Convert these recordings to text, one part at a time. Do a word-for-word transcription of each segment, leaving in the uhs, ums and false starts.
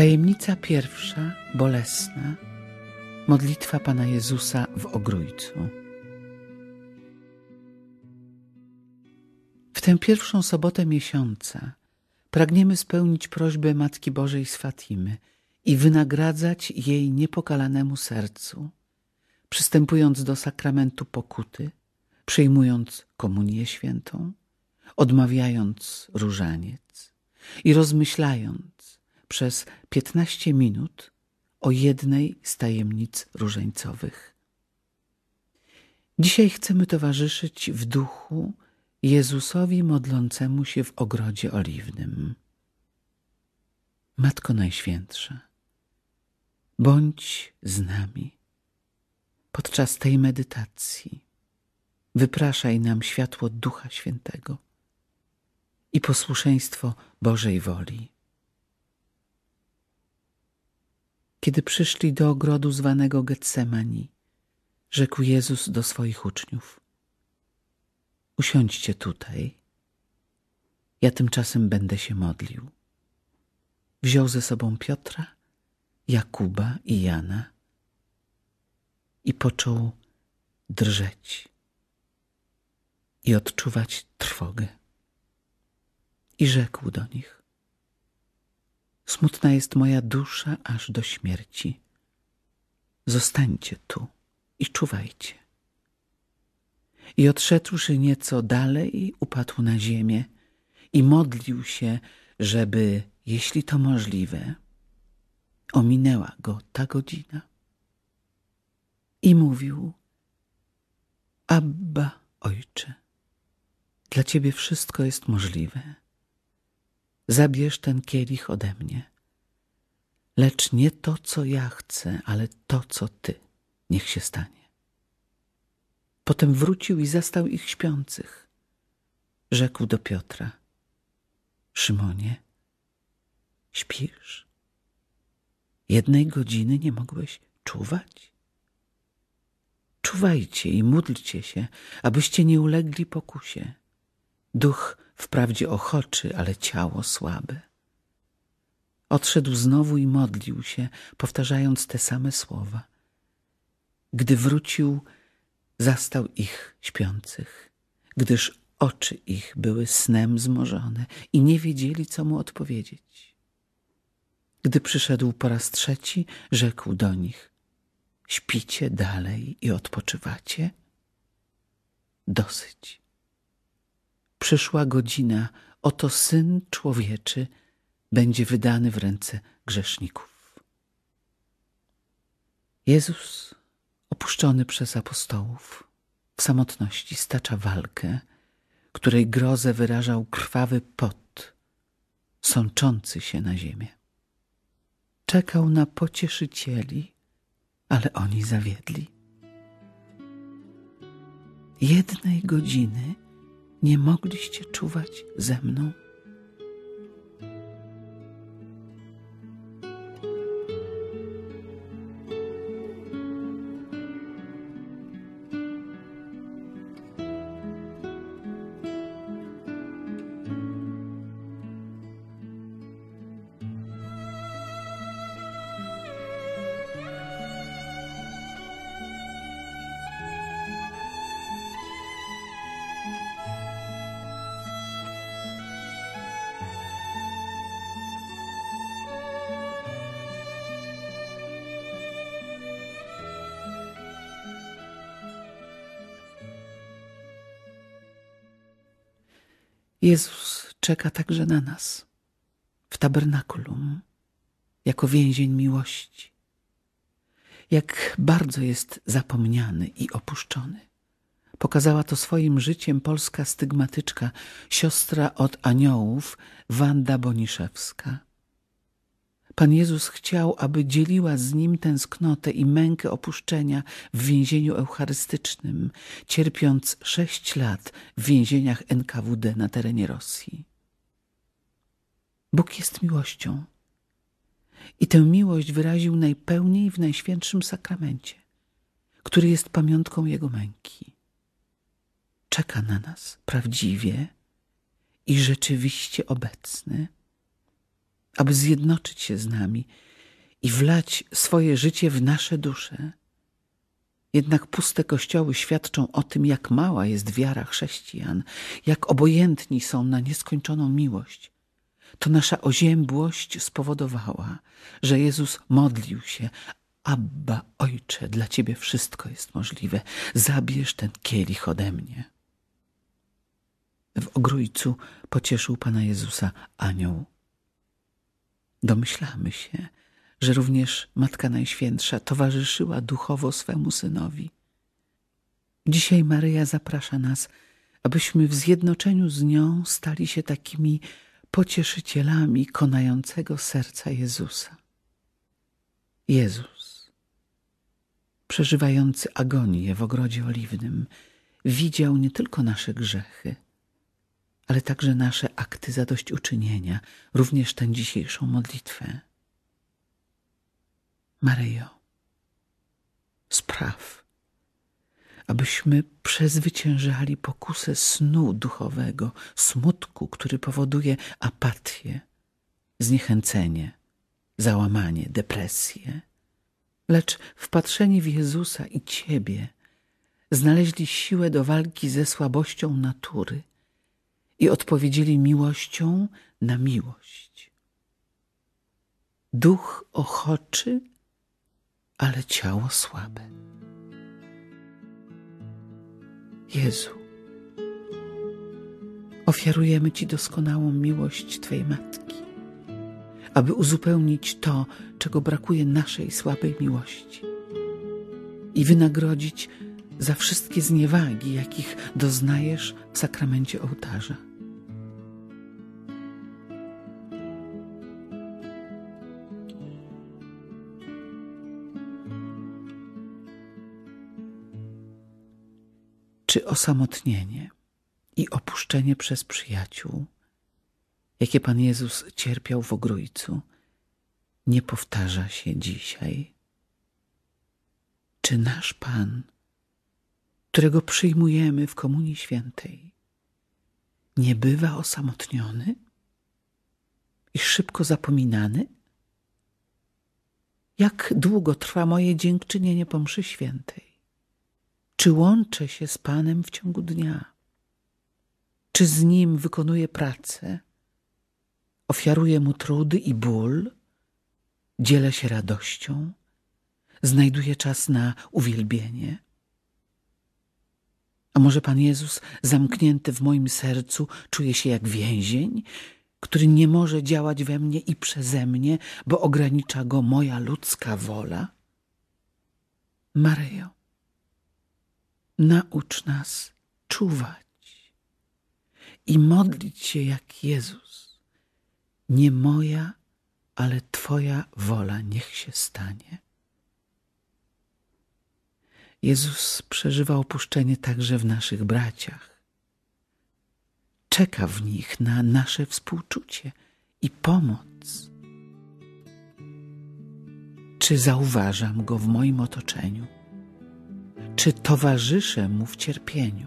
Tajemnica pierwsza, bolesna, modlitwa Pana Jezusa w Ogrójcu. W tę pierwszą sobotę miesiąca pragniemy spełnić prośbę Matki Bożej z Fatimy i wynagradzać jej niepokalanemu sercu, przystępując do sakramentu pokuty, przyjmując komunię świętą, odmawiając różaniec i rozmyślając przez piętnaście minut o jednej z tajemnic różańcowych. Dzisiaj chcemy towarzyszyć w duchu Jezusowi modlącemu się w ogrodzie oliwnym. Matko Najświętsza, bądź z nami podczas tej medytacji. Wypraszaj nam światło Ducha Świętego i posłuszeństwo Bożej woli. Kiedy przyszli do ogrodu zwanego Getsemani, rzekł Jezus do swoich uczniów: usiądźcie tutaj, ja tymczasem będę się modlił. Wziął ze sobą Piotra, Jakuba i Jana i począł drżeć i odczuwać trwogę. I rzekł do nich: smutna jest moja dusza aż do śmierci. Zostańcie tu i czuwajcie. I odszedłszy nieco dalej, upadł na ziemię i modlił się, żeby, jeśli to możliwe, ominęła go ta godzina. I mówił: Abba, Ojcze, dla Ciebie wszystko jest możliwe. Zabierz ten kielich ode mnie, lecz nie to, co ja chcę, ale to, co Ty, niech się stanie. Potem wrócił i zastał ich śpiących. Rzekł do Piotra: Szymonie, śpisz? Jednej godziny nie mogłeś czuwać? Czuwajcie i módlcie się, abyście nie ulegli pokusie. Duch wprawdzie ochoczy, ale ciało słabe. Odszedł znowu i modlił się, powtarzając te same słowa. Gdy wrócił, zastał ich śpiących, gdyż oczy ich były snem zmorzone i nie wiedzieli, co mu odpowiedzieć. Gdy przyszedł po raz trzeci, rzekł do nich: śpicie dalej i odpoczywacie? Dosyć. Przyszła godzina, oto Syn Człowieczy będzie wydany w ręce grzeszników. Jezus, opuszczony przez apostołów, w samotności stacza walkę, której grozę wyrażał krwawy pot, sączący się na ziemię. Czekał na pocieszycieli, ale oni zawiedli. Jednej godziny nie mogliście czuwać ze mną? Jezus czeka także na nas w tabernakulum, jako więzień miłości. Jak bardzo jest zapomniany i opuszczony. Pokazała to swoim życiem polska stygmatyczka, siostra od aniołów Wanda Boniszewska. Pan Jezus chciał, aby dzieliła z Nim tęsknotę i mękę opuszczenia w więzieniu eucharystycznym, cierpiąc sześć lat w więzieniach N K W D na terenie Rosji. Bóg jest miłością i tę miłość wyraził najpełniej w Najświętszym Sakramencie, który jest pamiątką Jego męki. Czeka na nas prawdziwie i rzeczywiście obecny, aby zjednoczyć się z nami i wlać swoje życie w nasze dusze. Jednak puste kościoły świadczą o tym, jak mała jest wiara chrześcijan, jak obojętni są na nieskończoną miłość. To nasza oziębłość spowodowała, że Jezus modlił się: Abba, Ojcze, dla Ciebie wszystko jest możliwe. Zabierz ten kielich ode mnie. W ogrójcu pocieszył Pana Jezusa anioł. Domyślamy się, że również Matka Najświętsza towarzyszyła duchowo swemu Synowi. Dzisiaj Maryja zaprasza nas, abyśmy w zjednoczeniu z nią stali się takimi pocieszycielami konającego serca Jezusa. Jezus, przeżywający agonię w ogrodzie oliwnym, widział nie tylko nasze grzechy, ale także nasze akty zadośćuczynienia, również tę dzisiejszą modlitwę. Maryjo, spraw, abyśmy przezwyciężali pokusę snu duchowego, smutku, który powoduje apatię, zniechęcenie, załamanie, depresję. Lecz wpatrzeni w Jezusa i Ciebie znaleźli siłę do walki ze słabością natury i odpowiedzieli miłością na miłość. Duch ochoczy, ale ciało słabe. Jezu, ofiarujemy Ci doskonałą miłość Twojej Matki, aby uzupełnić to, czego brakuje naszej słabej miłości i wynagrodzić za wszystkie zniewagi, jakich doznajesz w sakramencie ołtarza. Czy osamotnienie i opuszczenie przez przyjaciół, jakie Pan Jezus cierpiał w ogrójcu, nie powtarza się dzisiaj? Czy nasz Pan, którego przyjmujemy w Komunii Świętej, nie bywa osamotniony i szybko zapominany? Jak długo trwa moje dziękczynienie po mszy świętej? Czy łączę się z Panem w ciągu dnia? Czy z Nim wykonuję pracę? Ofiaruję Mu trudy i ból? Dzielę się radością? Znajduję czas na uwielbienie? A może Pan Jezus, zamknięty w moim sercu, czuje się jak więzień, który nie może działać we mnie i przeze mnie, bo ogranicza go moja ludzka wola? Maryjo, naucz nas czuwać i modlić się jak Jezus. Nie moja, ale Twoja wola niech się stanie. Jezus przeżywa opuszczenie także w naszych braciach. Czeka w nich na nasze współczucie i pomoc. Czy zauważam Go w moim otoczeniu? Czy towarzyszę Mu w cierpieniu?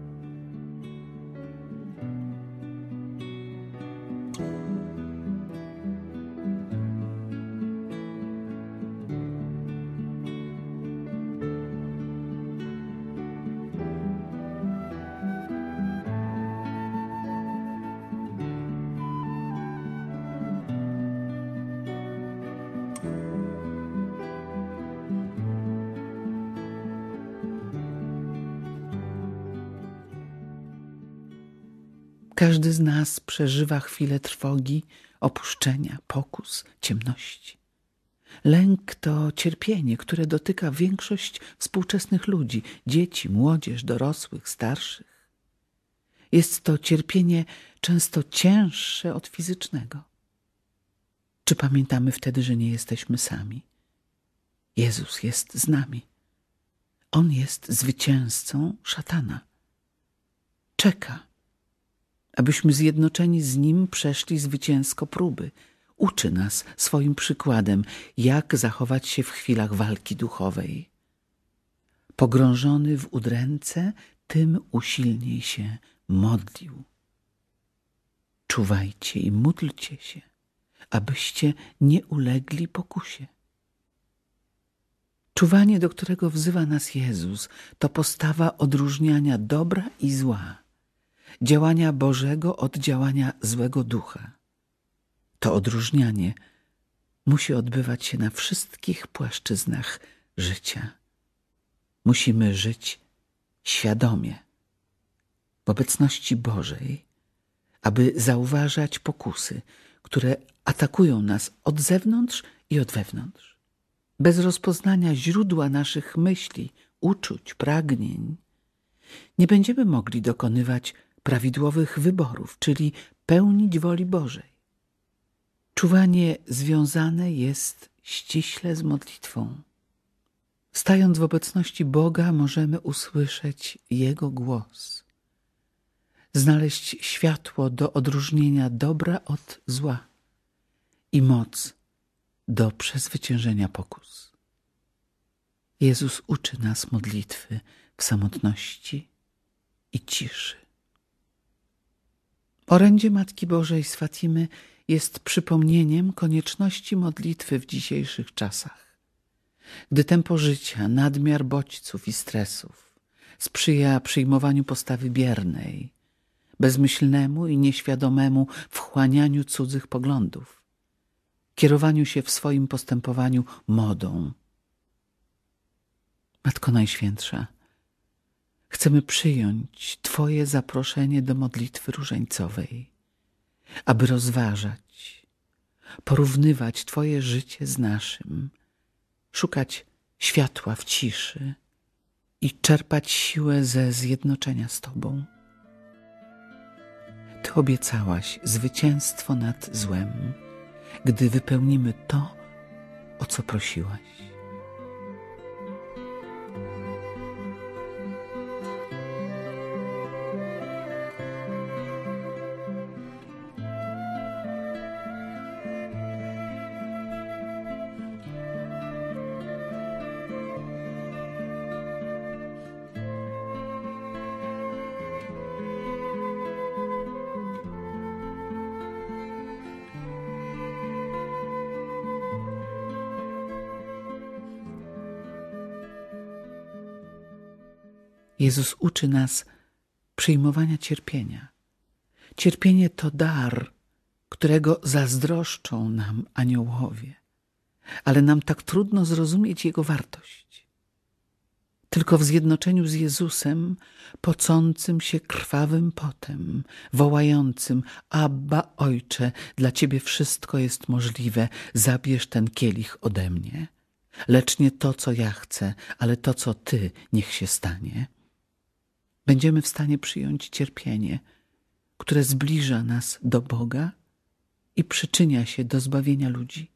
Każdy z nas przeżywa chwilę trwogi, opuszczenia, pokus, ciemności. Lęk to cierpienie, które dotyka większość współczesnych ludzi, dzieci, młodzież, dorosłych, starszych. Jest to cierpienie często cięższe od fizycznego. Czy pamiętamy wtedy, że nie jesteśmy sami? Jezus jest z nami. On jest zwycięzcą szatana. Czeka, abyśmy zjednoczeni z Nim przeszli zwycięsko próby. Uczy nas swoim przykładem, jak zachować się w chwilach walki duchowej. Pogrążony w udręce, tym usilniej się modlił. Czuwajcie i módlcie się, abyście nie ulegli pokusie. Czuwanie, do którego wzywa nas Jezus, to postawa odróżniania dobra i zła, działania Bożego od działania złego ducha. To odróżnianie musi odbywać się na wszystkich płaszczyznach życia. Musimy żyć świadomie, w obecności Bożej, aby zauważać pokusy, które atakują nas od zewnątrz i od wewnątrz. Bez rozpoznania źródła naszych myśli, uczuć, pragnień nie będziemy mogli dokonywać prawidłowych wyborów, czyli pełnić woli Bożej. Czuwanie związane jest ściśle z modlitwą. Stając w obecności Boga, możemy usłyszeć Jego głos, znaleźć światło do odróżnienia dobra od zła i moc do przezwyciężenia pokus. Jezus uczy nas modlitwy w samotności i ciszy. Orędzie Matki Bożej z Fatimy jest przypomnieniem konieczności modlitwy w dzisiejszych czasach, gdy tempo życia, nadmiar bodźców i stresów sprzyja przyjmowaniu postawy biernej, bezmyślnemu i nieświadomemu wchłanianiu cudzych poglądów, kierowaniu się w swoim postępowaniu modą. Matko Najświętsza, chcemy przyjąć Twoje zaproszenie do modlitwy różańcowej, aby rozważać, porównywać Twoje życie z naszym, szukać światła w ciszy i czerpać siłę ze zjednoczenia z Tobą. Ty obiecałaś zwycięstwo nad złem, gdy wypełnimy to, o co prosiłaś. Jezus uczy nas przyjmowania cierpienia. Cierpienie to dar, którego zazdroszczą nam aniołowie, ale nam tak trudno zrozumieć jego wartość. Tylko w zjednoczeniu z Jezusem, pocącym się krwawym potem, wołającym: Abba, Ojcze, dla Ciebie wszystko jest możliwe, zabierz ten kielich ode mnie. Lecz nie to, co ja chcę, ale to, co Ty, niech się stanie. Będziemy w stanie przyjąć cierpienie, które zbliża nas do Boga i przyczynia się do zbawienia ludzi.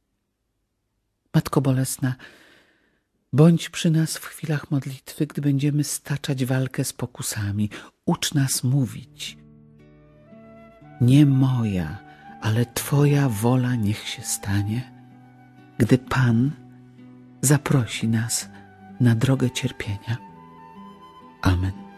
Matko Bolesna, bądź przy nas w chwilach modlitwy, gdy będziemy staczać walkę z pokusami. Ucz nas mówić: nie moja, ale Twoja wola niech się stanie, gdy Pan zaprosi nas na drogę cierpienia. Amen.